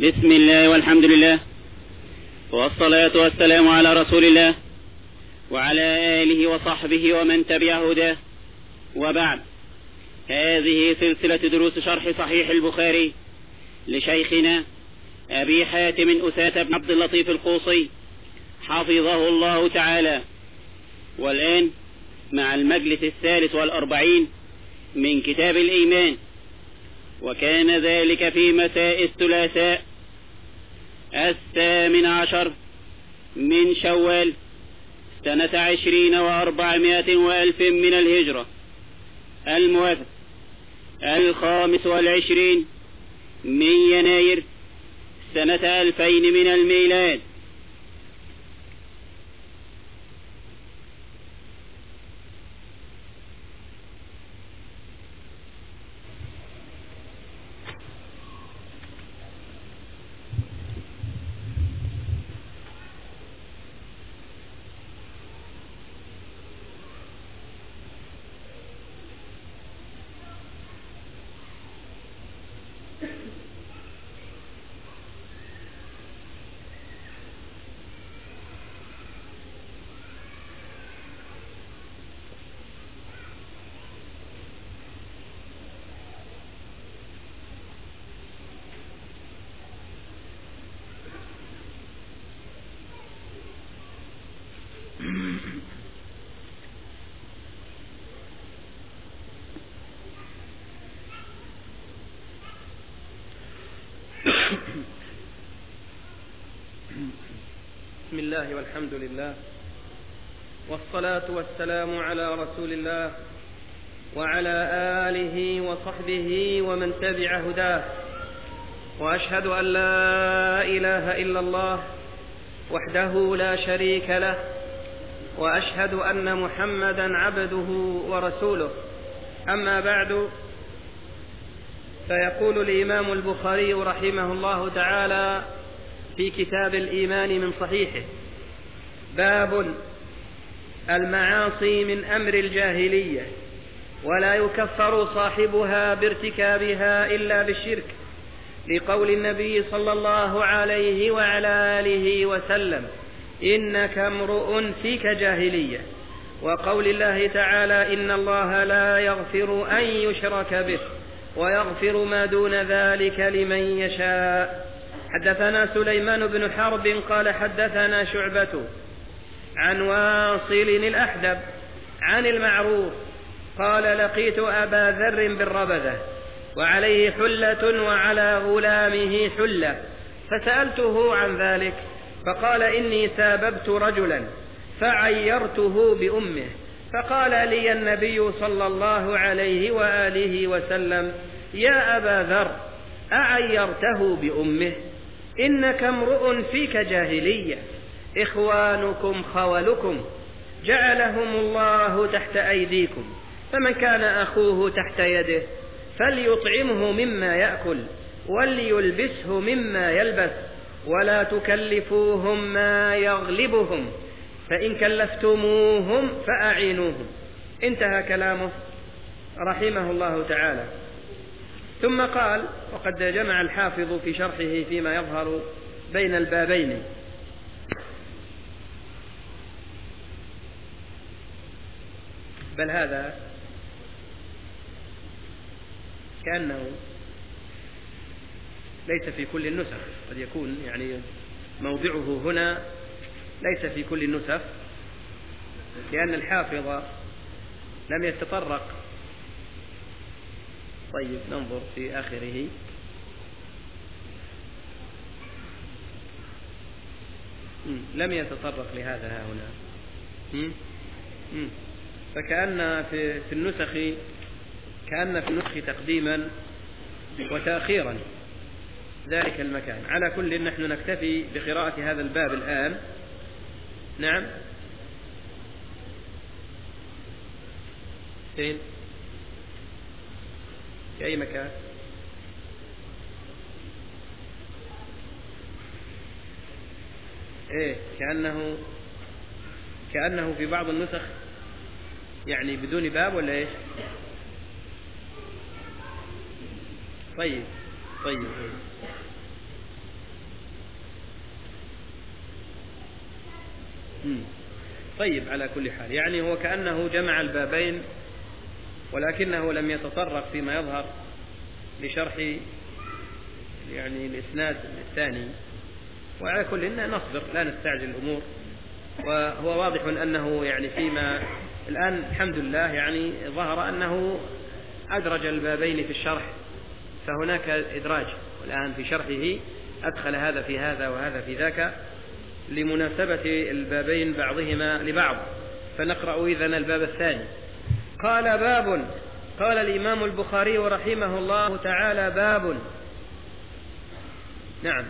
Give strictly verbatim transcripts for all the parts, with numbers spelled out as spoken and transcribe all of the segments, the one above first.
بسم الله والحمد لله، والصلاة والسلام على رسول الله وعلى آله وصحبه ومن تبع هداه، وبعد. هذه سلسلة دروس شرح صحيح البخاري لشيخنا أبي حاتم أساتة بن عبد اللطيف القوصي حفظه الله تعالى، والآن مع المجلس الثالث والأربعين من كتاب الإيمان، وكان ذلك في مساء الثلاثاء الثامن عشر من شوال سنة عشرين وأربعمائة وألف من الهجرة، الموافق الخامس والعشرين من يناير سنة ألفين من الميلاد. بسم الله والحمد لله، والصلاة والسلام على رسول الله وعلى آله وصحبه ومن تبع هداه، وأشهد أن لا إله إلا الله وحده لا شريك له، وأشهد أن محمدا عبده ورسوله. أما بعد، فيقول الإمام البخاري رحمه الله تعالى في كتاب الإيمان من صحيحه: باب المعاصي من أمر الجاهلية، ولا يكفر صاحبها بارتكابها إلا بالشرك، لقول النبي صلى الله عليه وعلى آله وسلم: إنك امرؤ فيك جاهلية، وقول الله تعالى: إن الله لا يغفر أن يشرك به ويغفر ما دون ذلك لمن يشاء. حدثنا سليمان بن حرب قال حدثنا شعبة عن واصل الأحدب عن المعروف قال: لقيت أبا ذر بالربذة وعليه حلة وعلى غلامه حلة، فسألته عن ذلك فقال: إني ساببت رجلا فعيرته بأمه، فقال لي النبي صلى الله عليه وآله وسلم: يا أبا ذر، أعيرته بأمه؟ إنك امرؤ فيك جاهلية، إخوانكم خولكم، جعلهم الله تحت أيديكم، فمن كان أخوه تحت يده فليطعمه مما يأكل وليلبسه مما يلبس، ولا تكلفوهم ما يغلبهم، فإن كلفتموهم فأعينوهم. انتهى كلامه رحمه الله تعالى. ثم قال: وقد جمع الحافظ في شرحه فيما يظهر بين البابين: بل هذا كأنه ليس في كل النسخ، قد يكون يعني موضعه هنا ليس في كل النسخ، لأن الحافظ لم يتطرق. طيب ننظر في آخره: لم يتطرق لهذا ها هنا. فكأن في النسخ كأن في النسخ تقديما وتأخيرا ذلك المكان. على كل نحن نكتفي بقراءة هذا الباب الآن. نعم، فين؟ في أي مكان؟ إيه، كأنه كأنه في بعض النسخ يعني بدون باب ولا إيش؟ طيب طيب طيب، على كل حال يعني هو كأنه جمع البابين، ولكنه لم يتطرق فيما يظهر لشرح يعني الإسناد الثاني. وعلى كل إن نصبر لا نستعجل الأمور. وهو واضح أنه يعني فيما الآن الحمد لله يعني ظهر أنه أدرج البابين في الشرح، فهناك إدراج والآن في شرحه أدخل هذا في هذا وهذا في ذاك لمناسبة البابين بعضهما لبعض. فنقرأ إذن الباب الثاني. قال باب. قال الإمام البخاري رحمه الله تعالى باب. نعم.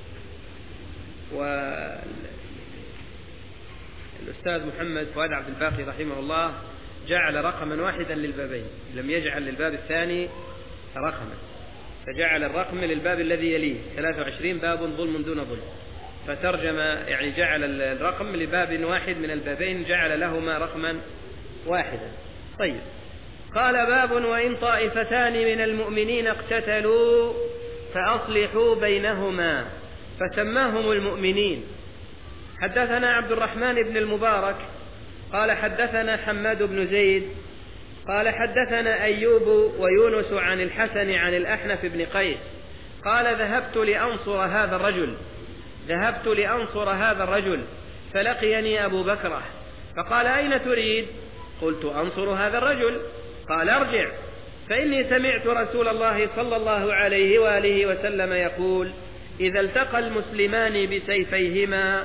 والأستاذ محمد فؤاد عبد الباقي رحمه الله جعل رقما واحدا للبابين، لم يجعل للباب الثاني رقما، فجعل الرقم للباب الذي يليه ثلاثة وعشرين باب ظلم دون ظلم، فترجم يعني جعل الرقم لباب واحد من البابين جعل لهما رقما واحدا. طيب. قال باب وإن طائفتان من المؤمنين اقتتلوا فأصلحوا بينهما فسماهم المؤمنين. حدثنا عبد الرحمن بن المبارك قال حدثنا حماد بن زيد قال حدثنا أيوب ويونس عن الحسن عن الأحنف بن قيس قال ذهبت لأنصر هذا الرجل ذهبت لأنصر هذا الرجل فلقيني أبو بكرة فقال أين تريد؟ قلت أنصر هذا الرجل. قال ارجع فإني سمعت رسول الله صلى الله عليه وآله وسلم يقول إذا التقى المسلمان بسيفيهما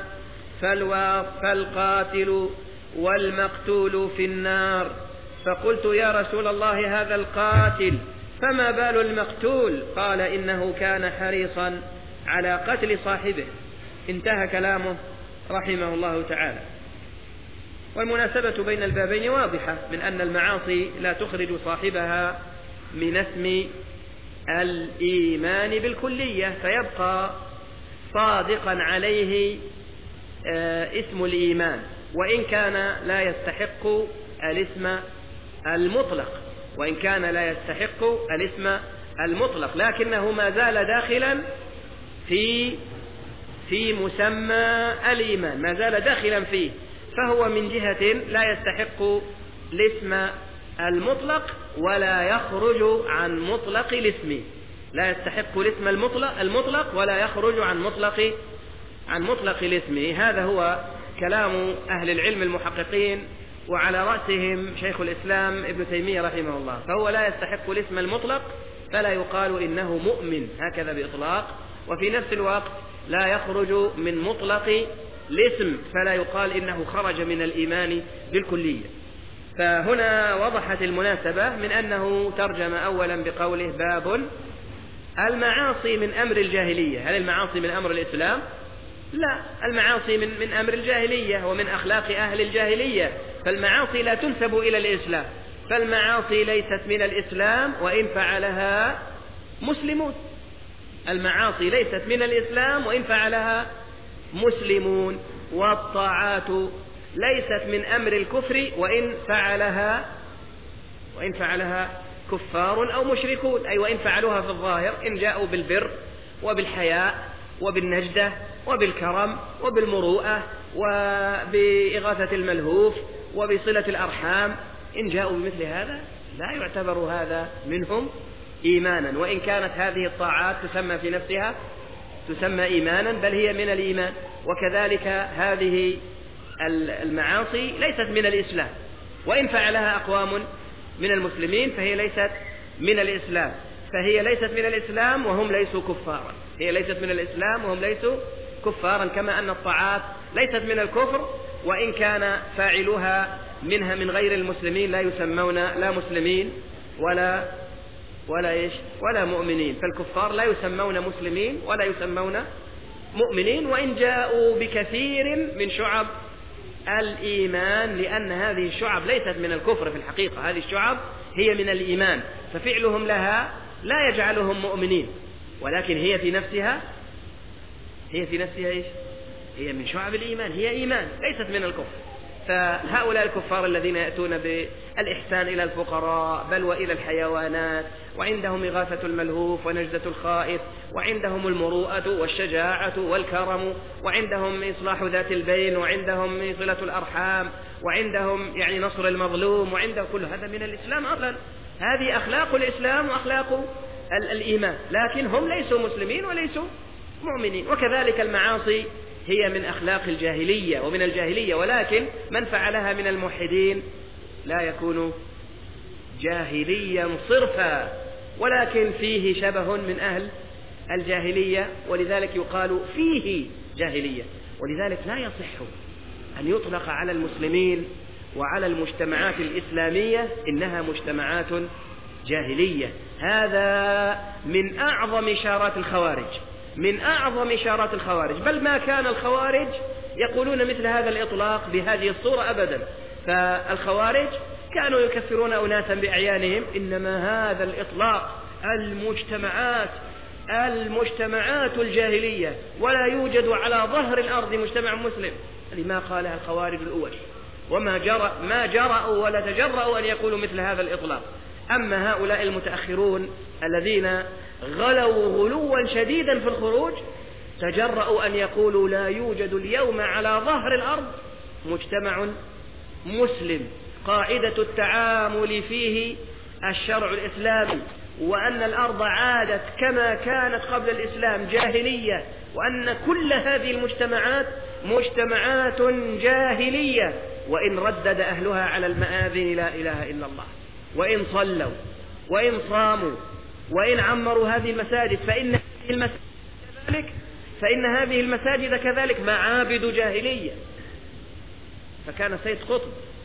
فالقاتل والمقتول في النار. فقلت يا رسول الله هذا القاتل فما بال المقتول؟ قال إنه كان حريصا على قتل صاحبه. انتهى كلامه رحمه الله تعالى. والمناسبة بين البابين واضحة من أن المعاصي لا تخرج صاحبها من اسم الإيمان بالكلية، فيبقى صادقا عليه اسم الإيمان وإن كان لا يستحق الاسم المطلق وإن كان لا يستحق الاسم المطلق لكنه ما زال داخلا في في مسمى الإيمان، ما زال داخلا فيه، فهو من جهة لا يستحق الاسم المطلق ولا يخرج عن مطلق الاسم، لا يستحق الاسم المطلق المطلق ولا يخرج عن مطلق عن مطلق الاسم. هذا هو كلام أهل العلم المحققين وعلى رأسهم شيخ الإسلام ابن تيمية رحمه الله. فهو لا يستحق الاسم المطلق فلا يقال إنه مؤمن هكذا بإطلاق، وفي نفس الوقت لا يخرج من مطلق الاسم فلا يقال إنه خرج من الإيمان بالكلية. فهنا وضحت المناسبة من أنه ترجم أولا بقوله باب المعاصي من أمر الجاهلية. هل المعاصي من أمر الإسلام؟ لا، المعاصي من, من أمر الجاهلية ومن أخلاق أهل الجاهلية، فالمعاصي لا تنسب إلى الإسلام، فالمعاصي ليست من الإسلام وإن فعلها مسلمون. المعاصي ليست من الإسلام وإن فعلها مسلمون، والطاعات ليست من أمر الكفر وإن فعلها وإن فعلها كفار أو مشركون، أي وإن فعلوها في الظاهر إن جاءوا بالبر وبالحياء وبالنجدة وبالكرم وبالمروءة وبإغاثة الملهوف وبصلة الأرحام، إن جاءوا بمثل هذا لا يعتبر هذا منهم إيمانا، وإن كانت هذه الطاعات تسمى في نفسها تسمى إيمانا بل هي من الإيمان. وكذلك هذه المعاصي ليست من الإسلام وإن فعلها أقوام من المسلمين فهي ليست من الإسلام، فهي ليست من الإسلام وهم ليسوا كفارا، هي ليست من الإسلام وهم ليسوا كفارا، كما أن الطاعات ليست من الكفر وإن كان فاعلوها منها من غير المسلمين لا يسمون لا مسلمين ولا ولا إيش ولا مؤمنين، فالكفار لا يسمون مسلمين ولا يسمون مؤمنين وإن جاءوا بكثير من شعب الإيمان، لأن هذه الشعب ليست من الكفر في الحقيقة، هذه الشعب هي من الإيمان، ففعلهم لها لا يجعلهم مؤمنين، ولكن هي في نفسها هي في نفسها إيش هي من شعب الإيمان، هي إيمان ليست من الكفر. فهؤلاء الكفار الذين يأتون بالإحسان إلى الفقراء بل وإلى الحيوانات، وعندهم إغاثة الملهوف ونجدة الخائف، وعندهم المروءة والشجاعة والكرم، وعندهم إصلاح ذات البين، وعندهم صلة الأرحام، وعندهم يعني نصر المظلوم، وعندهم كل هذا من الإسلام أصلا. هذه أخلاق الإسلام وأخلاق الإيمان، لكن هم ليسوا مسلمين وليسوا مؤمنين. وكذلك المعاصي هي من أخلاق الجاهلية ومن الجاهلية، ولكن من فعلها من الموحدين لا يكون جاهليا صرفا، ولكن فيه شبه من أهل الجاهلية، ولذلك يقال فيه جاهلية. ولذلك لا يصح أن يطلق على المسلمين وعلى المجتمعات الإسلامية إنها مجتمعات جاهلية. هذا من أعظم إشارات الخوارج، من أعظم إشارات الخوارج، بل ما كان الخوارج يقولون مثل هذا الإطلاق بهذه الصورة أبدا. فالخوارج كانوا يكفرون أناسا بأعيانهم، إنما هذا الإطلاق المجتمعات المجتمعات الجاهلية ولا يوجد على ظهر الأرض مجتمع مسلم، لما قالها الخوارج الأول، وما جرأ ما جرأوا ولا تجرأوا أن يقولوا مثل هذا الإطلاق. أما هؤلاء المتأخرون الذين غلوا غلوا شديدا في الخروج تجرأوا أن يقولوا لا يوجد اليوم على ظهر الأرض مجتمع مسلم قاعدة التعامل فيه الشرع الإسلامي، وأن الأرض عادت كما كانت قبل الإسلام جاهلية، وأن كل هذه المجتمعات مجتمعات جاهلية، وإن ردد أهلها على المآذن لا إله إلا الله، وإن صلوا وإن صاموا وإن عمروا هذه المساجد فإن هذه المساجد كذلك فإن هذه المساجد كذلك معابد جاهلية. فكان سيد قطب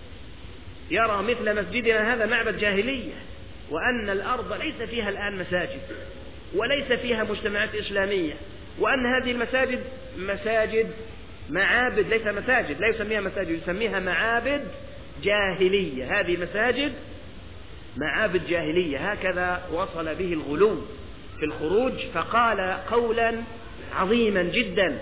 يرى مثل مسجدنا هذا معبد جاهلية، وأن الأرض ليس فيها الآن مساجد وليس فيها مجتمعات إسلامية، وأن هذه المساجد مساجد معابد، ليس مساجد، لا يسميها مساجد، يسميها معابد جاهلية. هذه مساجد معابد جاهلية. هكذا وصل به الغلو في الخروج، فقال قولا عظيما جدا،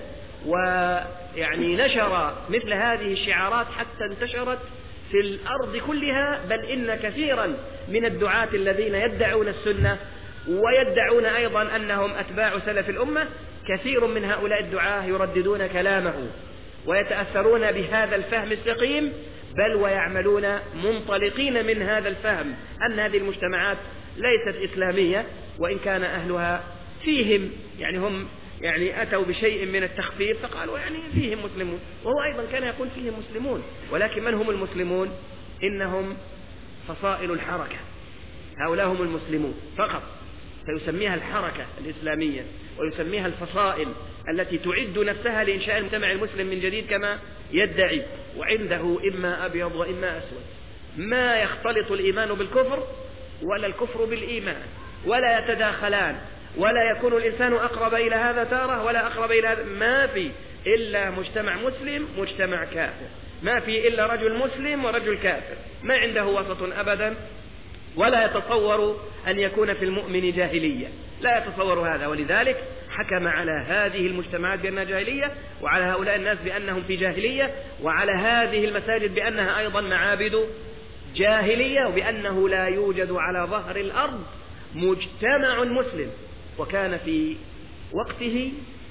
ويعني نشر مثل هذه الشعارات حتى انتشرت في الأرض كلها، بل إن كثيرا من الدعاة الذين يدعون السنة ويدعون أيضا أنهم أتباع سلف الأمة، كثير من هؤلاء الدعاة يرددون كلامه ويتأثرون بهذا الفهم السقيم، بل ويعملون منطلقين من هذا الفهم أن هذه المجتمعات ليست إسلامية، وإن كان أهلها فيهم يعني هم يعني أتوا بشيء من التخفيف فقالوا يعني فيهم مسلمون، وهو أيضا كان يقول فيهم مسلمون، ولكن من هم المسلمون؟ إنهم فصائل الحركة، هؤلاء هم المسلمون فقط. فيسميها الحركة الإسلامية ويسميها الفصائل التي تعد نفسها لإنشاء المجتمع المسلم من جديد كما يدعي، وعنده إما أبيض وإما أسود، ما يختلط الإيمان بالكفر ولا الكفر بالإيمان، ولا يتداخلان، ولا يكون الإنسان أقرب إلى هذا تارة ولا أقرب إلى هذا، ما في إلا مجتمع مسلم مجتمع كافر، ما في إلا رجل مسلم ورجل كافر، ما عنده وسط أبدا، ولا يتصور أن يكون في المؤمن جاهلية، لا يتصور هذا. ولذلك حكم على هذه المجتمعات بأنها جاهلية، وعلى هؤلاء الناس بأنهم في جاهلية، وعلى هذه المساجد بأنها أيضا معابد جاهلية، وبأنه لا يوجد على ظهر الأرض مجتمع مسلم. وكان في وقته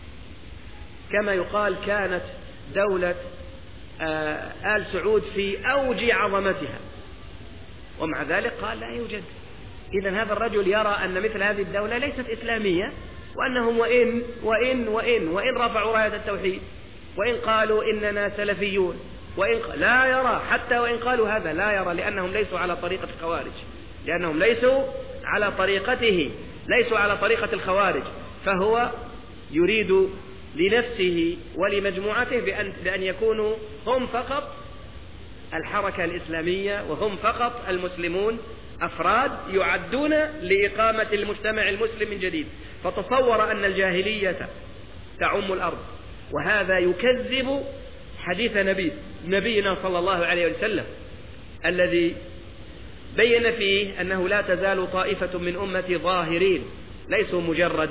كما يقال كانت دولة آل سعود في أوج عظمتها، ومع ذلك قال لا يوجد. إذن هذا الرجل يرى أن مثل هذه الدولة ليست إسلامية، وأنهم وإن وإن وإن وإن رفعوا راية التوحيد، وإن قالوا إننا سلفيون، وإن لا يرى حتى وإن قالوا هذا لا يرى، لأنهم ليسوا على طريقة الخوارج، لأنهم ليسوا على طريقته، ليسوا على طريقة الخوارج. فهو يريد لنفسه ولمجموعته بأن, بأن يكونوا هم فقط الحركة الإسلامية، وهم فقط المسلمون، أفراد يعدون لإقامة المجتمع المسلم من جديد. فتصور أن الجاهلية تعم الأرض، وهذا يكذب حديث نبي نبينا صلى الله عليه وسلم الذي بين فيه أنه لا تزال طائفة من أمتي ظاهرين، ليسوا مجرد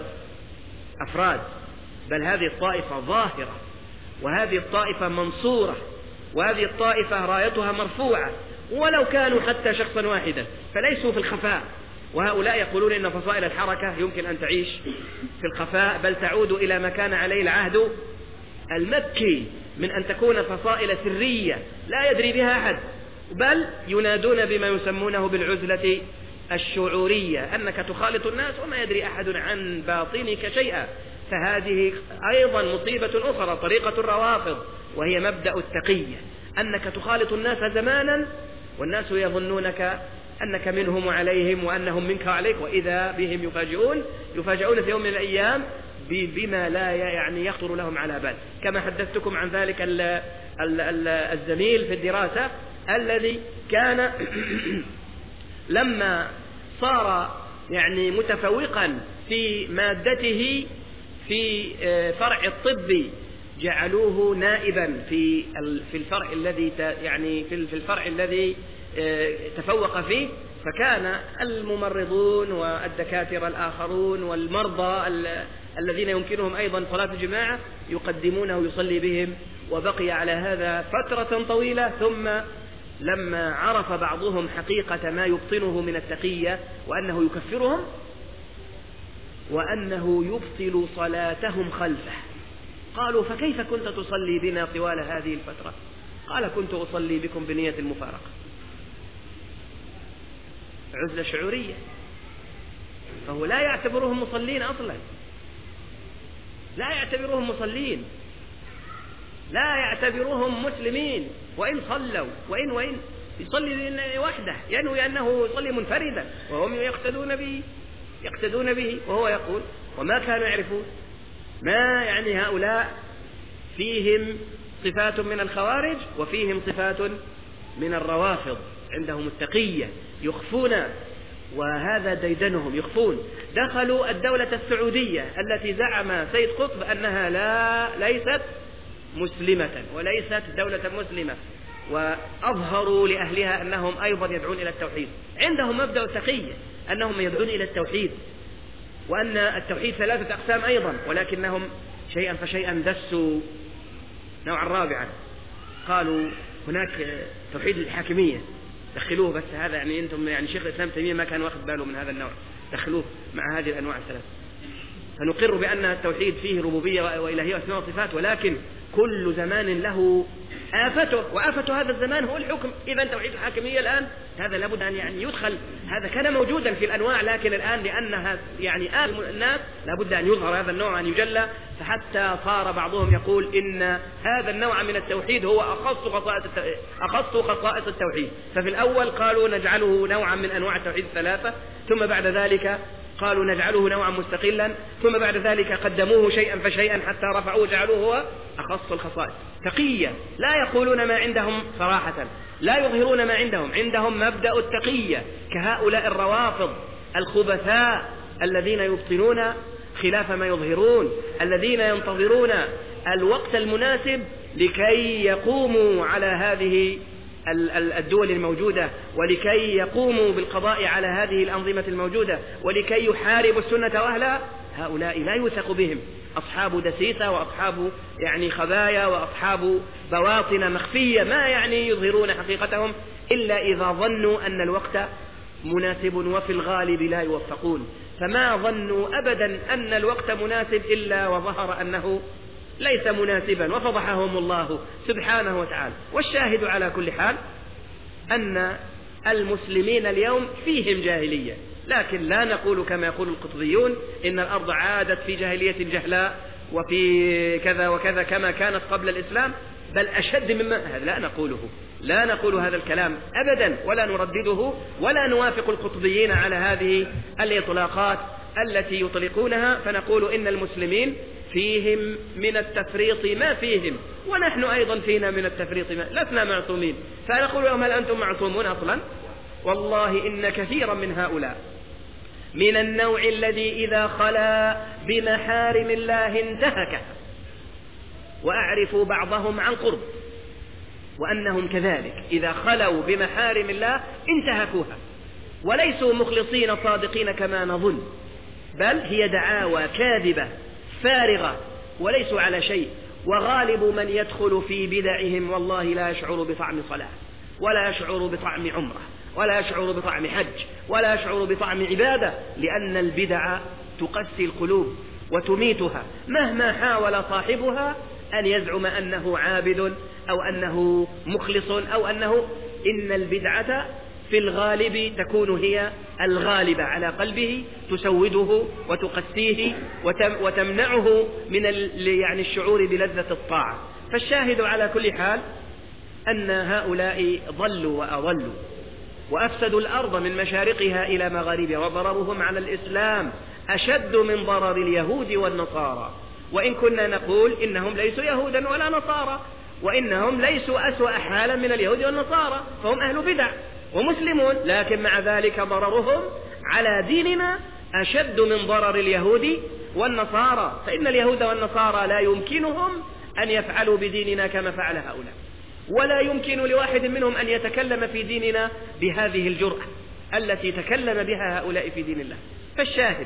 أفراد، بل هذه الطائفة ظاهرة، وهذه الطائفة منصورة، وهذه الطائفة رايتها مرفوعة ولو كانوا حتى شخصا واحدا فليسوا في الخفاء. وهؤلاء يقولون إن فصائل الحركة يمكن أن تعيش في الخفاء، بل تعود إلى ما كان عليه العهد المكي من أن تكون فصائل سرية لا يدري بها أحد، بل ينادون بما يسمونه بالعزلة الشعورية، أنك تخالط الناس وما يدري أحد عن باطنك شيئا. فهذه أيضا مصيبة أخرى، طريقة الروافض، وهي مبدأ التقية، أنك تخالط الناس زمانا والناس يظنونك أنك منهم وعليهم وأنهم منك وعليك، وإذا بهم يفاجئون يفاجئون في يوم من الأيام بما لا يعني يخطر لهم على بال، كما حدثتكم عن ذلك ال ال ال الزميل في الدراسة الذي كان لما صار يعني متفوقا في مادته في فرع الطب جعلوه نائبا في في الفرع الذي يعني في الفرع الذي تفوق فيه، فكان الممرضون والدكاترة الآخرون والمرضى الذين يمكنهم أيضا صلاة الجماعة يقدمونه ويصلي بهم، وبقي على هذا فترة طويلة. ثم لما عرف بعضهم حقيقة ما يبطنه من التقية وأنه يكفرهم وأنه يبطل صلاتهم خلفه، قالوا فكيف كنت تصلي بنا طوال هذه الفترة؟ قال كنت أصلي بكم بنية المفارقة. عزلة شعورية، فهو لا يعتبرهم مصلين أصلا، لا يعتبرهم مصلين، لا يعتبرهم مسلمين، وإن صلوا وإن وإن يصلي وحده ينوي أنه يصلي منفردا وهم يقتدون به يقتدون به وهو يقول وما كانوا يعرفون. ما يعني هؤلاء فيهم صفات من الخوارج وفيهم صفات من الروافض، عندهم التقية، يخفون، وهذا ديدنهم، يخفون. دخلوا الدولة السعودية التي زعم سيد قطب أنها لا ليست مسلمة وليست دولة مسلمة، وأظهروا لأهلها أنهم أيضا يدعون إلى التوحيد. عندهم مبدأ التقية أنهم يدعون إلى التوحيد، وأن التوحيد ثلاثة أقسام أيضا، ولكنهم شيئا فشيئا دسوا نوعا رابعا. قالوا هناك توحيد الحاكمية، دخلوه، بس هذا يعني أنتم يعني شيخ الإسلام تيمية ما كان واخد باله من هذا النوع، دخلوه مع هذه الأنواع الثلاث. فنقر بأن التوحيد فيه ربوبية وإلهية وأسماء وصفات، ولكن كل زمان له آفته، وآفة هذا الزمان هو الحكم. إذا توحيد الحاكمية الآن هذا لابد أن يعني يدخل، هذا كان موجودا في الأنواع، لكن الآن لأنها يعني آل الناس لابد أن يظهر هذا النوع، أن يجلى، فحتى صار بعضهم يقول إن هذا النوع من التوحيد هو أخص خصائص أخص خصائص التوحيد. ففي الأول قالوا نجعله نوعا من أنواع التوحيد الثلاثة، ثم بعد ذلك قالوا نجعله نوعا مستقلا، ثم بعد ذلك قدموه شيئا فشيئا حتى رفعوه جعلوه هو أخص الخصائص. تقية، لا يقولون ما عندهم صراحة، لا يظهرون ما عندهم، عندهم مبدأ التقية، كهؤلاء الروافض الخبثاء الذين يبطنون خلاف ما يظهرون، الذين ينتظرون الوقت المناسب لكي يقوموا على هذه الدول الموجودة، ولكي يقوموا بالقضاء على هذه الأنظمة الموجودة، ولكي يحاربوا السنة وأهلها. هؤلاء لا يوثق بهم، أصحاب دسيسة وأصحاب يعني خبايا وأصحاب بواطن مخفية، ما يعني يظهرون حقيقتهم إلا إذا ظنوا أن الوقت مناسب، وفي الغالب لا يوفقون. فما ظنوا أبدا أن الوقت مناسب إلا وظهر أنه ليس مناسبا، وفضحهم الله سبحانه وتعالى. والشاهد على كل حال أن المسلمين اليوم فيهم جاهلية، لكن لا نقول كما يقول القطبيون إن الأرض عادت في جاهلية جهلاء وفي كذا وكذا كما كانت قبل الإسلام، بل أشد مما هذا. لا نقوله، لا نقول هذا الكلام أبدا، ولا نردده، ولا نوافق القطبيين على هذه الإطلاقات التي يطلقونها. فنقول إن المسلمين فيهم من التفريط ما فيهم، ونحن أيضا فينا من التفريط ما، لسنا معصومين. فنقول لهم هل أنتم معصومون أصلا؟ والله إن كثيرا من هؤلاء من النوع الذي إذا خلا بمحارم الله انتهكها، وأعرف بعضهم عن قرب وأنهم كذلك إذا خلوا بمحارم الله انتهكوها، وليسوا مخلصين صادقين كما نظن، بل هي دعاوى كاذبة فارغة وليسوا على شيء. وغالب من يدخل في بدعهم والله لا يشعر بطعم صلاة، ولا يشعر بطعم عمرة، ولا يشعر بطعم حج، ولا يشعر بطعم عبادة، لأن البدع تقسي القلوب وتميتها مهما حاول صاحبها أن يزعم أنه عابد أو أنه مخلص أو أنه إن البدعة في الغالب تكون هي الغالبة على قلبه، تسوده وتقسيه وتمنعه من يعني الشعور بلذة الطاعة. فالشاهد على كل حال أن هؤلاء ضلوا وأضلوا وأفسدوا الأرض من مشارقها إلى مغاربها، وضررهم على الإسلام أشد من ضرر اليهود والنصارى، وإن كنا نقول إنهم ليسوا يهودا ولا نصارى، وإنهم ليسوا أسوأ حالا من اليهود والنصارى، فهم أهل بدع ومسلمون، لكن مع ذلك ضررهم على ديننا أشد من ضرر اليهود والنصارى، فإن اليهود والنصارى لا يمكنهم أن يفعلوا بديننا كما فعل هؤلاء، ولا يمكن لواحد منهم أن يتكلم في ديننا بهذه الجرأة التي تكلم بها هؤلاء في دين الله. فالشاهد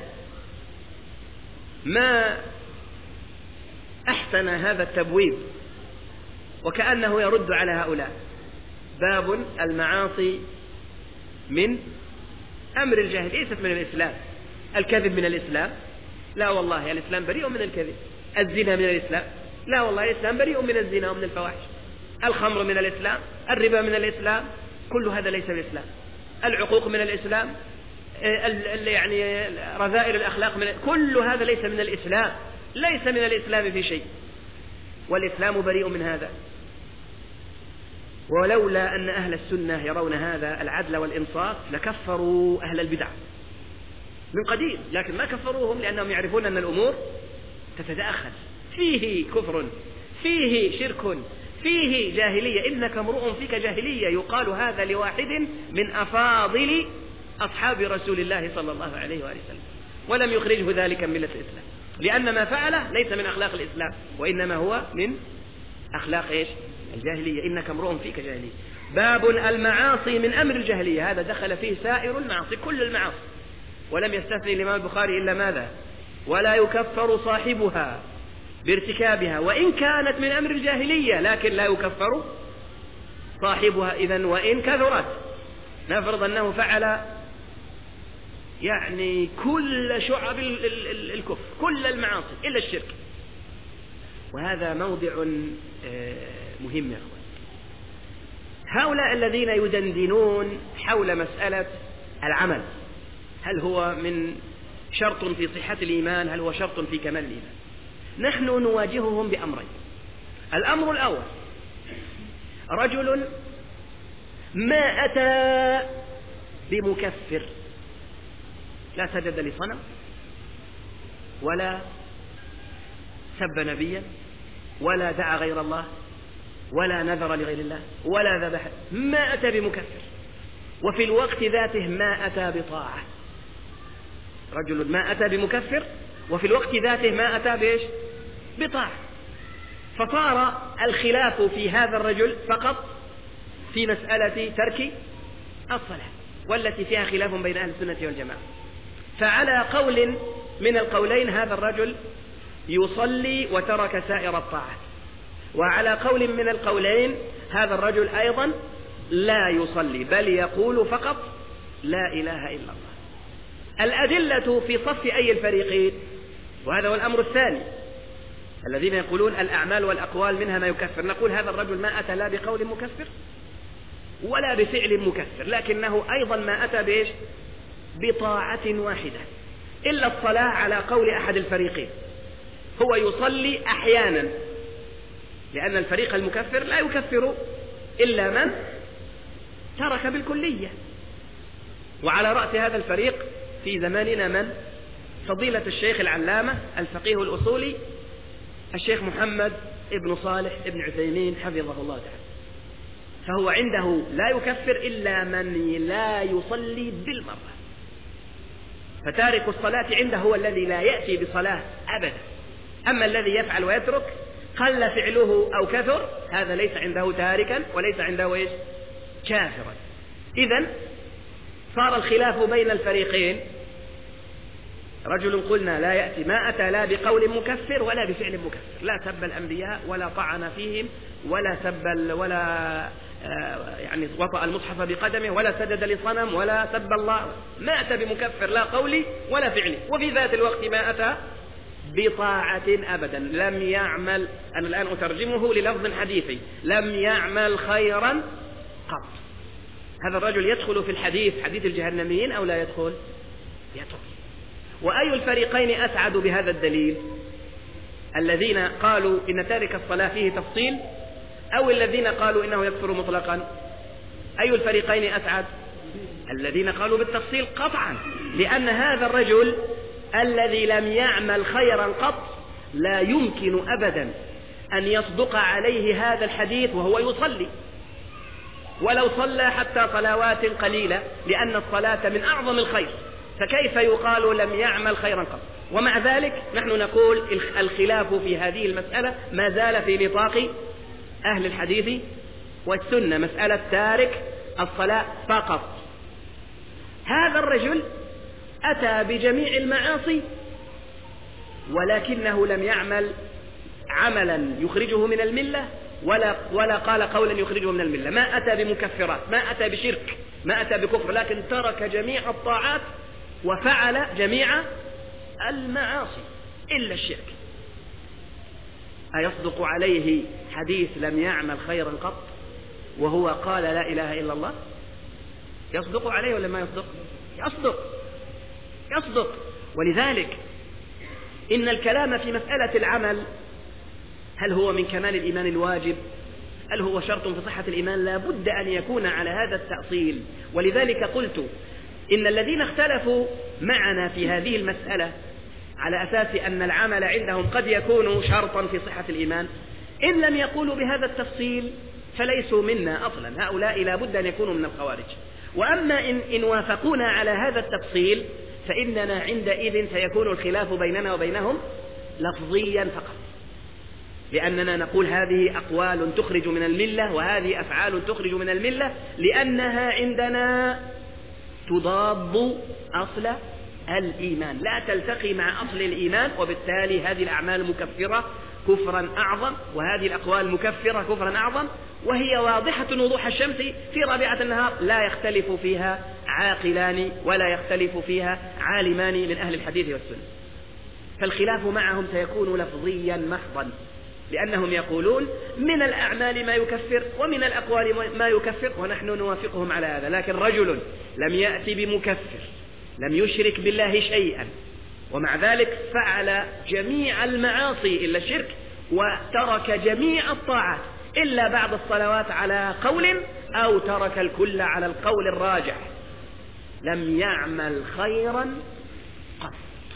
ما أحسن هذا التبويب، وكأنه يرد على هؤلاء. باب المعاصي من أمر الجاهل، ليست من الإسلام. الكذب من الإسلام؟ لا والله، الإسلام بريء من الكذب. الزنا من الإسلام؟ لا والله، الإسلام بريء من الزنا ومن الفواحش. الخمر من الإسلام؟ الربا من الإسلام؟ كل هذا ليس من الإسلام. العقوق من الإسلام؟ يعني رذائل الأخلاق من، كل هذا ليس من الإسلام، ليس من الإسلام في شيء، والإسلام بريء من هذا. ولولا أن أهل السنة يرون هذا العدل والإنصاف لكفروا أهل البدع من قديم، لكن ما كفروهم لأنهم يعرفون أن الأمور تتداخل، فيه كفر، فيه شرك، فيه جاهلية. إنك امرؤ فيك جاهلية، يقال هذا لواحد من أفاضل أصحاب رسول الله صلى الله عليه وآله وسلم، ولم يخرجه ذلك من ملة الإسلام، لأن ما فعله ليس من أخلاق الإسلام، وإنما هو من أخلاق إيش؟ الجاهلية. إنك امرؤ فيك جاهلية. باب المعاصي من أمر الجاهلية، هذا دخل فيه سائر المعاصي، كل المعاصي، ولم يستثني الإمام البخاري إلا ماذا؟ ولا يكفر صاحبها بارتكابها وإن كانت من أمر الجاهلية، لكن لا يكفر صاحبها إذن وإن كثرت. نفرض أنه فعل يعني كل شعب الكفر، كل المعاصي إلا الشرك، وهذا موضع مهم يا أخوان. هؤلاء الذين يدندنون حول مسألة العمل، هل هو من شرط في صحة الإيمان؟ هل هو شرط في كمال الإيمان؟ نحن نواجههم بأمرين. الأمر الأول، رجل ما أتى بمكفر، لا سجد لصنم ولا سب نبيا ولا دعا غير الله ولا نذر لغير الله ولا ذبح، ما أتى بمكفر، وفي الوقت ذاته ما أتى بطاعة. رجل ما أتى بمكفر وفي الوقت ذاته ما أتى بإيش؟ بطاعة. فصار الخلاف في هذا الرجل فقط في مسألة ترك الصلاة، والتي فيها خلاف بين أهل السنة والجماعة. فعلى قول من القولين هذا الرجل يصلي وترك سائر الطاعات، وعلى قول من القولين هذا الرجل أيضا لا يصلي بل يقول فقط لا إله إلا الله. الأدلة في صف أي الفريقين؟ وهذا هو الأمر الثاني. الذين يقولون الأعمال والأقوال منها ما يكفر، نقول هذا الرجل ما أتى لا بقول مكفر ولا بفعل مكفر، لكنه أيضا ما أتى بإيش؟ بطاعة واحدة، إلا الصلاة على قول أحد الفريقين. هو يصلي أحيانا، لأن الفريق المكفر لا يكفر إلا من ترك بالكلية. وعلى رأس هذا الفريق في زماننا من؟ فضيلة الشيخ العلامة الفقيه الأصولي الشيخ محمد ابن صالح ابن عثيمين حفظه الله تعالى، فهو عنده لا يكفر إلا من لا يصلي بالمرة. فتارك الصلاة عنده هو الذي لا يأتي بصلاة أبدا، أما الذي يفعل ويترك قل فعله أو كثر هذا ليس عنده تاركا وليس عنده إيش؟ كافرا. إذن صار الخلاف بين الفريقين رجل قلنا لا يأتي ما أتى لا بقول مكفر ولا بفعل مكفر، لا سب الأنبياء ولا طعن فيهم ولا سب ولا يعني وطأ المصحف بقدمه ولا سجد لصنم ولا سب الله، ما أتى بمكفر لا قولي ولا فعلي. وفي ذات الوقت ما أتى بطاعة أبدا، لم يعمل، أنا الآن أترجمه للفظ حديثي، لم يعمل خيرا قط. هذا الرجل يدخل في الحديث حديث الجهنميين أو لا يدخل؟ يدخل. وأي الفريقين أسعد بهذا الدليل؟ الذين قالوا إن تارك الصلاة فيه تفصيل أو الذين قالوا إنه يكفر مطلقا؟ أي الفريقين أسعد؟ الذين قالوا بالتفصيل قطعا، لأن هذا الرجل الذي لم يعمل خيرا قط لا يمكن أبدا أن يصدق عليه هذا الحديث وهو يصلي، ولو صلى حتى صلوات قليلة، لأن الصلاة من أعظم الخير، فكيف يقال لم يعمل خيرا قط؟ ومع ذلك نحن نقول الخلاف في هذه المسألة ما زال في نطاق أهل الحديث والسنة، مسألة تارك الصلاة فقط. هذا الرجل أتى بجميع المعاصي ولكنه لم يعمل عملا يخرجه من الملة ولا ولا قال قولا يخرجه من الملة، ما أتى بمكفرات، ما أتى بشرك، ما أتى بكفر، لكن ترك جميع الطاعات وفعل جميع المعاصي إلا الشرك. أيصدق عليه حديث لم يعمل خيرا قط وهو قال لا إله إلا الله؟ يصدق عليه ولا ما يصدق؟ يصدق يصدق. ولذلك إن الكلام في مسألة العمل هل هو من كمال الإيمان الواجب؟ هل هو شرط في صحة الإيمان؟ لا بد أن يكون على هذا التأصيل. ولذلك قلت إن الذين اختلفوا معنا في هذه المسألة على أساس أن العمل عندهم قد يكون شرطا في صحة الإيمان، إن لم يقولوا بهذا التفصيل فليسوا منا أصلا، هؤلاء لا بد أن يكونوا من الخوارج. وأما إن, إن وافقونا على هذا التفصيل فإننا عندئذ سيكون الخلاف بيننا وبينهم لفظيا فقط، لأننا نقول هذه أقوال تخرج من الملة وهذه أفعال تخرج من الملة، لأنها عندنا تضاد أصل الإيمان، لا تلتقي مع أصل الإيمان، وبالتالي هذه الأعمال مكفرة كفرا أعظم وهذه الأقوال مكفرة كفرا أعظم، وهي واضحة وضوح الشمس في رابعة النهار، لا يختلف فيها عاقلان ولا يختلف فيها عالمان من أهل الحديث والسنة. فالخلاف معهم سيكون لفظيا محضا، لأنهم يقولون من الأعمال ما يكفر ومن الأقوال ما يكفر، ونحن نوافقهم على هذا. لكن رجل لم يأتي بمكفر، لم يشرك بالله شيئا، ومع ذلك فعل جميع المعاصي إلا الشرك، وترك جميع الطاعات إلا بعض الصلوات على قول، أو ترك الكل على القول الراجح، لم يعمل خيرا قط.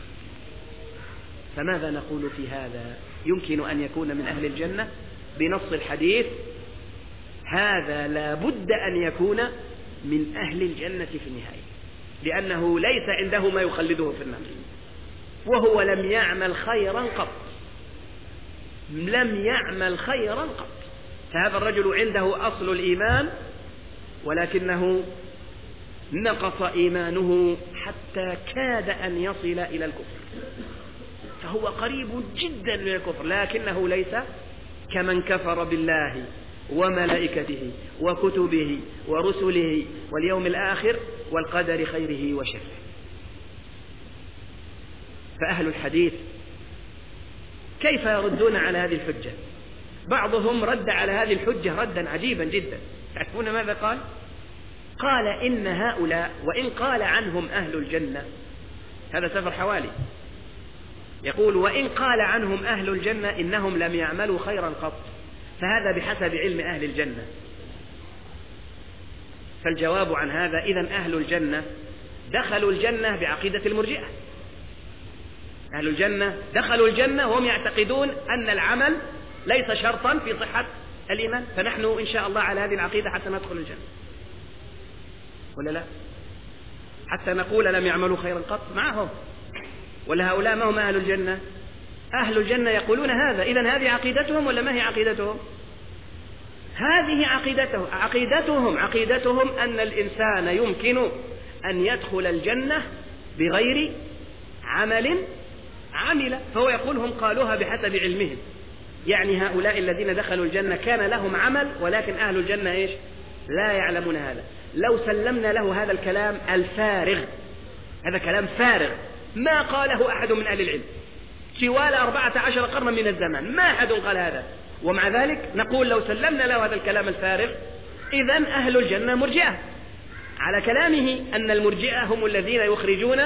فماذا نقول في هذا؟ يمكن أن يكون من أهل الجنة بنص الحديث، هذا لا بد أن يكون من أهل الجنة في النهاية، لأنه ليس عنده ما يخلده في النار، وهو لم يعمل خيرا قط، لم يعمل خيرا قط. فهذا الرجل عنده أصل الإيمان ولكنه نقص إيمانه حتى كاد أن يصل إلى الكفر، فهو قريب جدا من الكفر، لكنه ليس كمن كفر بالله وملائكته وكتبه ورسله واليوم الآخر والقدر خيره وشره. فأهل الحديث كيف يردون على هذه الحجة؟ بعضهم رد على هذه الحجة ردا عجيبا جدا. تعرفون ماذا قال؟ قال إن هؤلاء وإن قال عنهم أهل الجنة، هذا سفر حوالي، يقول وإن قال عنهم أهل الجنة إنهم لم يعملوا خيرا قط، فهذا بحسب علم أهل الجنة. فالجواب عن هذا إذن أهل الجنة دخلوا الجنة بعقيدة المرجئة. أهل الجنة دخلوا الجنة وهم يعتقدون أن العمل ليس شرطا في صحة الإيمان، فنحن إن شاء الله على هذه العقيدة حتى ندخل الجنة، ولا لا؟ حتى نقول لم يعملوا خيرا قط معهم، ولا هؤلاء ما هم أهل الجنة؟ أهل الجنة يقولون هذا. إذن هذه عقيدتهم ولا ما هي عقيدتهم؟ هذه عقيدتهم. عقيدتهم عقيدتهم أن الإنسان يمكن أن يدخل الجنة بغير عمل عمل، فهو يقول هم قالوها بحسب علمهم، يعني هؤلاء الذين دخلوا الجنة كان لهم عمل ولكن أهل الجنة إيش؟ لا يعلمون هذا. لو سلمنا له هذا الكلام الفارغ، هذا كلام فارغ ما قاله أحد من أهل العلم طوال أربعة عشر قرنا من الزمان، ما أحد قال هذا، ومع ذلك نقول لو سلمنا له هذا الكلام الفارغ إذن أهل الجنة مرجئة، على كلامه أن المرجئة هم الذين يخرجون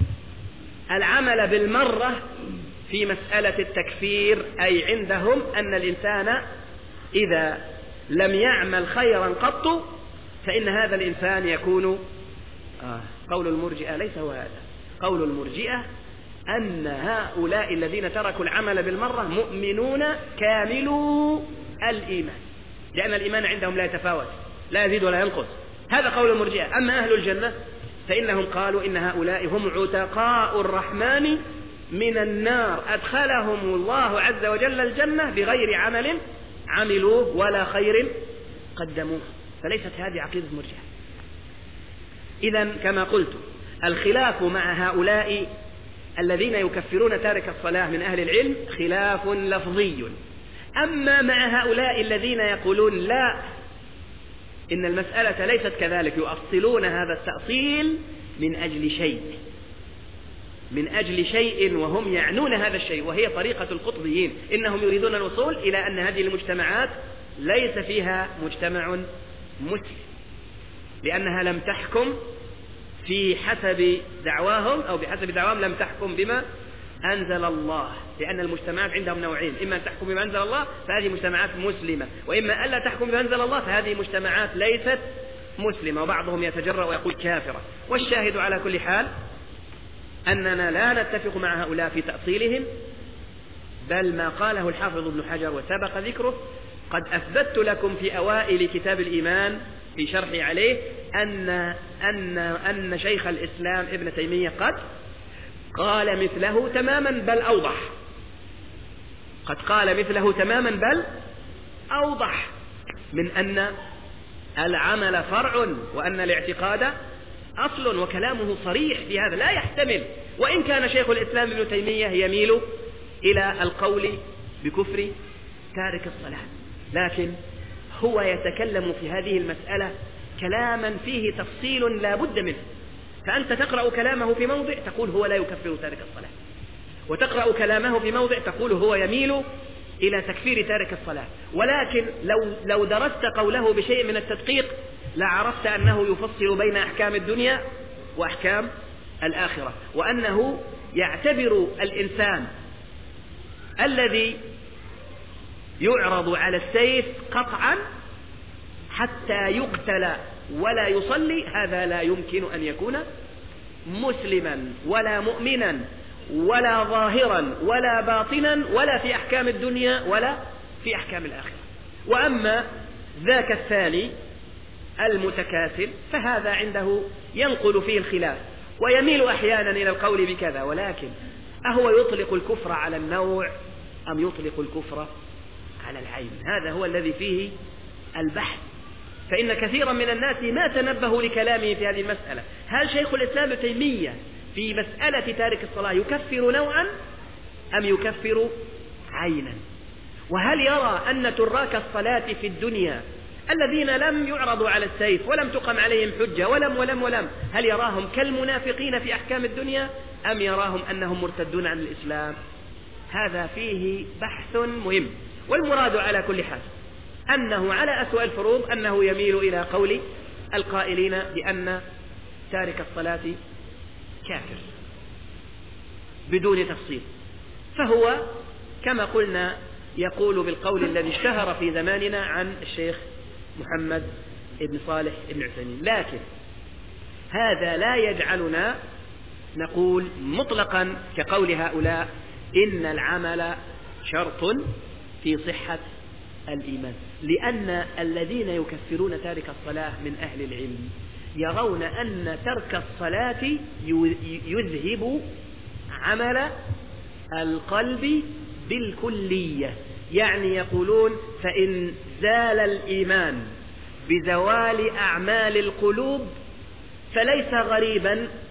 العمل بالمرة في مسألة التكفير، أي عندهم أن الإنسان إذا لم يعمل خيرا قط فإن هذا الإنسان يكون آه قول المرجئة ليس هو هذا، قول المرجئة أن هؤلاء الذين تركوا العمل بالمرة مؤمنون كاملو الإيمان، لأن الإيمان عندهم لا يتفاوت، لا يزيد ولا ينقص، هذا قول المرجئة. أما أهل الجنة فإنهم قالوا إن هؤلاء هم عتقاء الرحمن من النار، أدخلهم الله عز وجل الجنة بغير عمل عملوه ولا خير قدموه، فليست هذه عقيدة المرجئة. إذن كما قلت الخلاف مع هؤلاء الذين يكفرون تارك الصلاة من أهل العلم خلاف لفظي، أما مع هؤلاء الذين يقولون لا إن المسألة ليست كذلك، يؤصلون هذا التأصيل من أجل شيء من أجل شيء وهم يعنون هذا الشيء، وهي طريقة القطبيين، إنهم يريدون الوصول إلى أن هذه المجتمعات ليس فيها مجتمع مسلم، لأنها لم تحكم في حسب دعواهم أو بحسب دعواهم لم تحكم بما أنزل الله، لأن المجتمعات عندهم نوعين، إما أن تحكم بما أنزل الله فهذه مجتمعات مسلمة، وإما ألا تحكم بما أنزل الله فهذه مجتمعات ليست مسلمة، وبعضهم يتجرأ ويقول كافرة. والشاهد على كل حال أننا لا نتفق مع هؤلاء في تأصيلهم، بل ما قاله الحافظ ابن حجر وسبق ذكره قد أثبت لكم في أوائل كتاب الإيمان في شرحي عليه أن, أن, أن شيخ الإسلام ابن تيمية قد قال مثله تماما بل أوضح، قد قال مثله تماما بل أوضح من أن العمل فرع وأن الاعتقاد أصل، وكلامه صريح في هذا لا يحتمل، وإن كان شيخ الإسلام ابن تيمية يميل إلى القول بكفر تارك الصلاة، لكن هو يتكلم في هذه المسألة كلاما فيه تفصيل لا بد منه، فأنت تقرأ كلامه في موضع تقول هو لا يكفر تارك الصلاة، وتقرأ كلامه في موضع تقول هو يميل إلى تكفير تارك الصلاة، ولكن لو, لو درست قوله بشيء من التدقيق لعرفت أنه يفصل بين أحكام الدنيا وأحكام الآخرة، وأنه يعتبر الإنسان الذي يعرض على السيف قطعا حتى يقتل ولا يصلي هذا لا يمكن أن يكون مسلما ولا مؤمنا ولا ظاهرا ولا باطنا ولا في أحكام الدنيا ولا في أحكام الآخرة. وأما ذاك الثاني المتكاسل فهذا عنده ينقل فيه الخلاف ويميل أحيانا إلى القول بكذا، ولكن أهو يطلق الكفر على النوع أم يطلق الكفر على العين؟ هذا هو الذي فيه البحث، فإن كثيرا من الناس ما تنبهوا لكلامه في هذه المسألة. هل شيخ الإسلام ابن تيمية في مسألة تارك الصلاة يكفر نوعا أم يكفر عينا؟ وهل يرى أن تراك الصلاة في الدنيا الذين لم يعرضوا على السيف ولم تقم عليهم حجة ولم ولم ولم هل يراهم كالمنافقين في أحكام الدنيا أم يراهم أنهم مرتدون عن الإسلام؟ هذا فيه بحث مهم. والمراد على كل حال أنه على أسوأ الفروض أنه يميل إلى قول القائلين بأن تارك الصلاة كافر بدون تفصيل، فهو كما قلنا يقول بالقول الذي اشتهر في زماننا عن الشيخ محمد بن صالح بن عثيمين، لكن هذا لا يجعلنا نقول مطلقا كقول هؤلاء إن العمل شرط في صحة الإيمان، لأن الذين يكفرون تارك الصلاة من أهل العلم يرون أن ترك الصلاة يذهب عمل القلب بالكلية، يعني يقولون فإن زال الإيمان بزوال أعمال القلوب فليس غريبا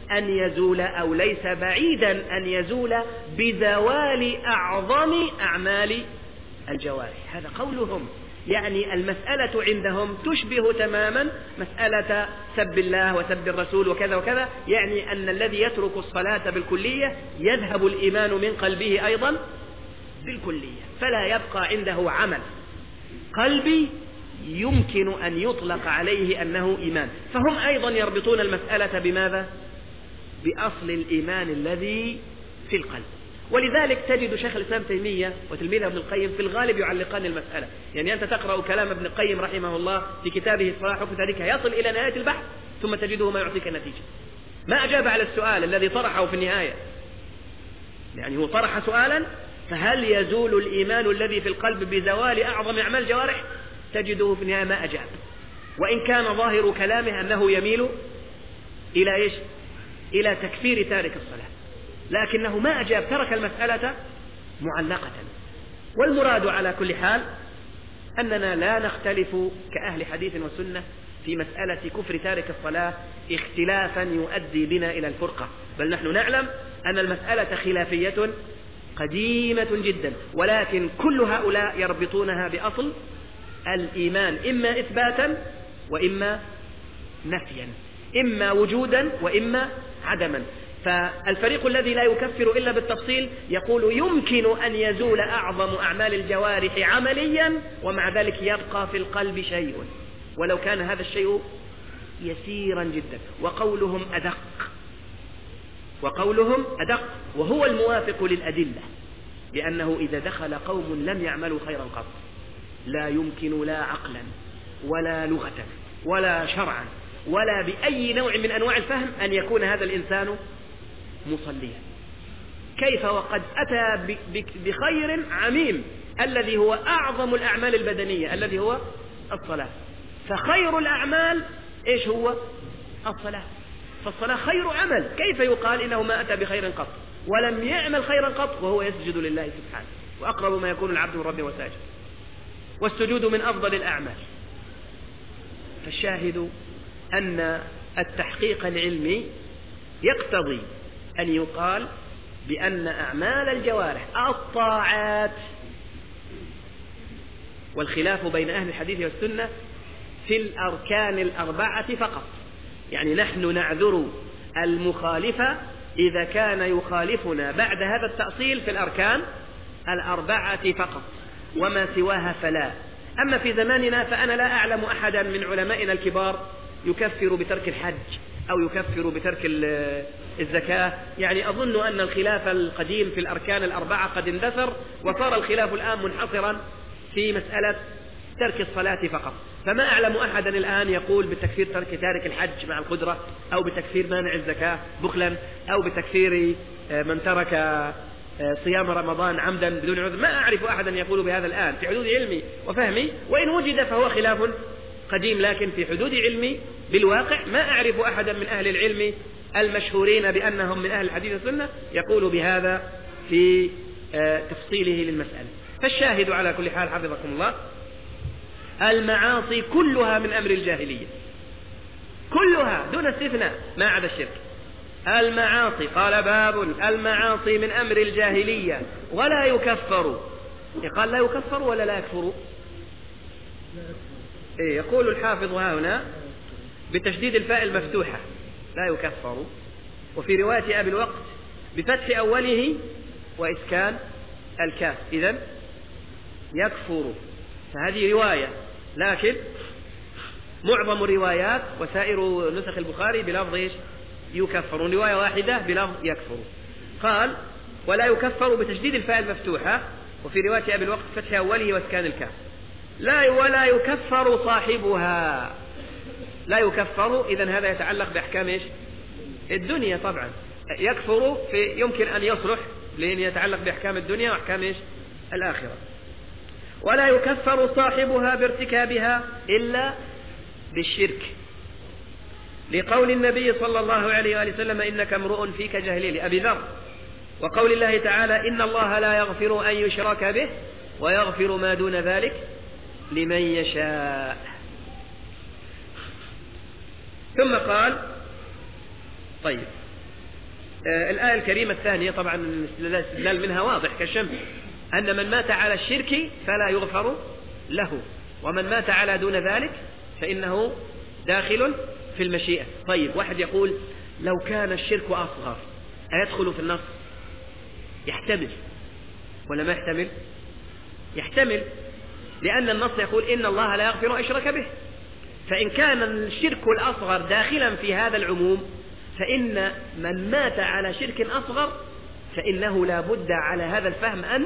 أن يزول أو ليس بعيدا أن يزول بزوال أعظم أعمال الجوارح. هذا قولهم، يعني المسألة عندهم تشبه تماما مسألة سب الله وسب الرسول وكذا وكذا، يعني أن الذي يترك الصلاة بالكلية يذهب الإيمان من قلبه أيضا بالكلية، فلا يبقى عنده عمل قلبي يمكن أن يطلق عليه أنه إيمان. فهم أيضا يربطون المسألة بماذا؟ بأصل الإيمان الذي في القلب. ولذلك تجد شيخ الإسلام تيمية وتلميذه ابن القيم في الغالب يعلقان المسألة. يعني أنت تقرأ كلام ابن القيم رحمه الله في كتابه الصلاح حكم ذلك يصل إلى نهاية البحث ثم تجده ما يعطيك النتيجة، ما أجاب على السؤال الذي طرحه في النهاية. يعني هو طرح سؤالا، فهل يزول الإيمان الذي في القلب بزوال أعظم أعمال الجوارح؟ تجده في النهاية ما أجاب، وإن كان ظاهر كلامه أنه يميل إلى إيش؟ إلى تكفير تارك الصلاة، لكنه ما أجاب، ترك المسألة معلقة. والمراد على كل حال أننا لا نختلف كأهل حديث وسنة في مسألة كفر تارك الصلاة اختلافا يؤدي بنا إلى الفرقة، بل نحن نعلم أن المسألة خلافية قديمة جدا، ولكن كل هؤلاء يربطونها بأصل الإيمان، إما إثباتا وإما نفيا، إما وجودا وإما عدما. فالفريق الذي لا يكفر إلا بالتفصيل يقول يمكن أن يزول أعظم أعمال الجوارح عمليا ومع ذلك يبقى في القلب شيء، ولو كان هذا الشيء يسيرا جدا. وقولهم أدق، وقولهم أدق وهو الموافق للأدلة، لأنه إذا دخل قوم لم يعملوا خيرا قط لا يمكن لا عقلا ولا لغة ولا شرعا ولا بأي نوع من أنواع الفهم أن يكون هذا الإنسان مصليا. كيف وقد أتى بخير عميم الذي هو أعظم الأعمال البدنية الذي هو الصلاة، فخير الأعمال إيش هو؟ الصلاة، فالصلاة خير عمل، كيف يقال إنه ما أتى بخير قط ولم يعمل خيرا قط وهو يسجد لله سبحانه، وأقرب ما يكون العبد من ربه وساجد، والسجود من أفضل الأعمال. فالشاهد أن التحقيق العلمي يقتضي أن يقال بأن أعمال الجوارح الطاعات، والخلاف بين أهل الحديث والسنة في الأركان الأربعة فقط، يعني نحن نعذر المخالف إذا كان يخالفنا بعد هذا التأصيل في الأركان الأربعة فقط، وما سواها فلا. أما في زماننا فأنا لا أعلم أحدا من علمائنا الكبار يكفر بترك الحج أو يكفر بترك الزكاة. يعني أظن أن الخلاف القديم في الأركان الأربعة قد اندثر، وصار الخلاف الآن منحصرا في مسألة ترك الصلاة فقط. فما أعلم أحدا الآن يقول بتكفير ترك تارك الحج مع القدرة، أو بتكفير مانع الزكاة بخلا، أو بتكفير من ترك صيام رمضان عمدا بدون عذر. ما أعرف أحدا يقول بهذا الآن في حدود علمي وفهمي، وإن وجد فهو خلاف قديم، لكن في حدود علمي بالواقع ما أعرف أحدا من أهل العلم المشهورين بأنهم من أهل الحديث والسنة يقول بهذا في تفصيله للمسألة. فالشاهد على كل حال حفظكم الله، المعاصي كلها من أمر الجاهلية، كلها دون استثناء ما عدا الشرك. المعاصي، قال باب المعاصي من أمر الجاهلية ولا يكفر. قال لا يكفر ولا لا يكفر؟ إيه، يقول الحافظ ها هنا بتشديد الفاء المفتوحة لا يكفر، وفي رواية أبي الوقت بفتح أوله وإسكان الكاف، إذن يكفر. فهذه رواية، لكن معظم الروايات وسائر نسخ البخاري بلفظ إيش؟ يكفر، رواية واحدة بلفظ يكفر. قال ولا يكفر بتشديد الفاء المفتوحة، وفي رواية أبي الوقت فتح أوله وإسكان الكاف. لا ولا يكفر صاحبها، لا يكفر، إذن هذا يتعلق بأحكام إيش؟ الدنيا طبعا. يكفر في يمكن أن يصلح لأن يتعلق بأحكام الدنيا وأحكام إيش؟ الآخرة. ولا يكفر صاحبها بارتكابها إلا بالشرك، لقول النبي صلى الله عليه وآله وسلم إنك امرؤ فيك جاهلية لأبي ذر، وقول الله تعالى إن الله لا يغفر أن يشرك به ويغفر ما دون ذلك لمن يشاء. ثم قال طيب آه الآية الكريمة الثانية طبعا الاستدلال منها واضح كالشمس، أن من مات على الشرك فلا يغفر له، ومن مات على دون ذلك فإنه داخل في المشيئة. طيب واحد يقول لو كان الشرك أصغر أيدخل في النص؟ يحتمل ولا ما يحتمل؟ يحتمل، لأن النص يقول إن الله لا يغفر أن يشرك به، فإن كان الشرك الأصغر داخلا في هذا العموم فإن من مات على شرك أصغر فإنه لا بد على هذا الفهم أن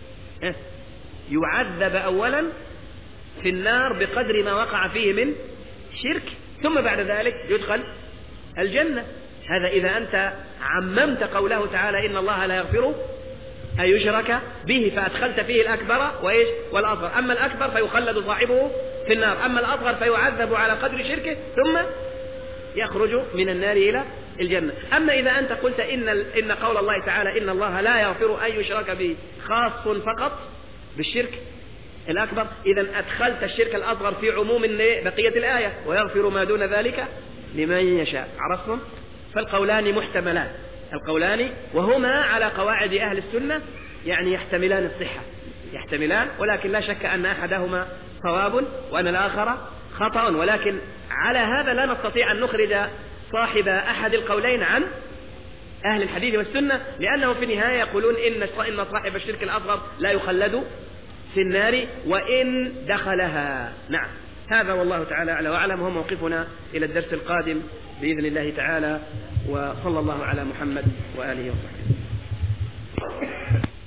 يعذب أولا في النار بقدر ما وقع فيه من شرك، ثم بعد ذلك يدخل الجنة. هذا إذا أنت عممت قوله تعالى إن الله لا يغفر أن يشرك به، فأدخلت فيه الأكبر وإيش والأصغر. أما الأكبر فيخلد صاحبه في النار، أما الأصغر فيعذب على قدر شركه ثم يخرج من النار إلى الجنة. أما إذا أنت قلت إن إن قول الله تعالى إن الله لا يغفر أن يشرك به خاص فقط بالشرك الأكبر، إذا أدخلت الشرك الأصغر في عموم بقية الآية ويغفر ما دون ذلك لمن يشاء. عرفتم؟ فالقولان محتملان، القولان وهما على قواعد أهل السنة يعني يحتملان الصحة، يحتملان، ولكن لا شك أن أحدهما صواب وأن الآخر خطأ، ولكن على هذا لا نستطيع أن نخرج صاحب أحد القولين عن أهل الحديث والسنة، لأنه في النهاية يقولون إن إن صاحب الشرك الأصغر لا يخلد في النار وإن دخلها. نعم، هذا والله تعالى أعلى وأعلم. وهو موقفنا إلى الدرس القادم بإذن الله تعالى، وصلى الله على محمد وآله وصحبه.